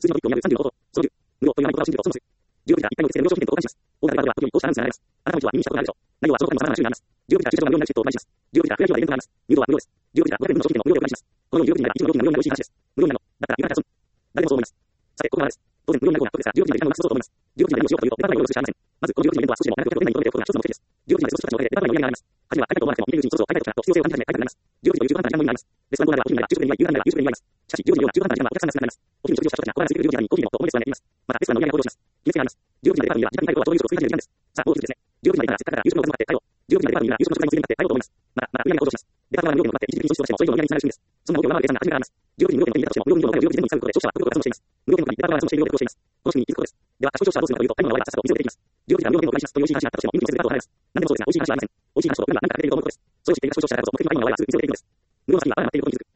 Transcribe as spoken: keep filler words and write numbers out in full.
数字の一票にあるさんじゅうのこと。そのじゅう。無料という内容が信じるとその数。じゅうろく時から一回の実践無料商品店とお返しします。オーダーがある場合は、こうしたアナウンスが流れます。あなたの道は耳にしたことがあるでしょう。内容はその他にも様々な種類があります。じゅうろく時から駐車場が無料になるチケットをお返しします。じゅうろく時からフリーアイテムがイベントがあります。入道は無料です。じゅうろく時からごひゃくえんの商品券も無料でお返しします。このようにじゅうろく時になれば一部の料金が無料になる美味しい話です。無料になるの。だったら床から遊ぶ。誰もそう思います。さて、ここからです。当然、無料になる方が得ですが、じゅうろく時まで時間をなくそうと思います。じゅうろく時まで何をしようかというと、デパート内容をするしかありません。まず、このじゅうろく時のイベントは少しでも長くお客を手に求めることが一つの目的です。じゅうろく時まで過ごす人たちのおかげでデパート内の売り上げが上がります。初めは買いたいと思わなくても、見ているうちにそろそろ買いたいときと必要性を感じ始め、買いたくなります。じゅうろく時という中間時間のみになります。レストランコーナーではお昼になれば昼食になり、夕飯になれば夕食になります。しかし、じゅうろく時のような中間時間はお客さんが少なくなります。お昼に食事をした人たちがコーナーに空いているじゅうろく時にコーヒーのと思いレストランに行きます。また、レストランの売り上げが向上します。決めつけがあります。じゅうろく時までデパートには時間に入ることはちょうど夕食を過ぎ始める時間です。さあ、もうすぐですね。じゅうろく時までならせっかくだから夕食のおかずも買って帰ろう。じゅうろく時までデパートには夕食の食材もついでに買って帰ろうと思います。また、また売り上げが向上します。デパート側の料金を使って一時的に損失をしても、それ以上の売り上げにつながる仕組みです。そんな動きを生で計算が初めからあります。じゅうろく時に無料券の手に入れたとしても、無料金のお金をより全部に使うことで、消費者は無料で損をしています。無料券の他にデパート側が損している量で苦労しています。この仕組みに気づくことです。では、賢い消費者はどうするのかというと、買い物の終わりはさっさとお店を出ていきます。じゅうろく時から無料券をお返ししますという美味しい話があったとしても、見ずにせずデパートを離れます。何でもそうですが、美味しい話はありません。美味しい話と今何か食べていると思うことです。それを知っている賢い消費者であると、目的に迷う場合はすぐ店を出ていくのです。無料の先にはバラが待っていることに気づく。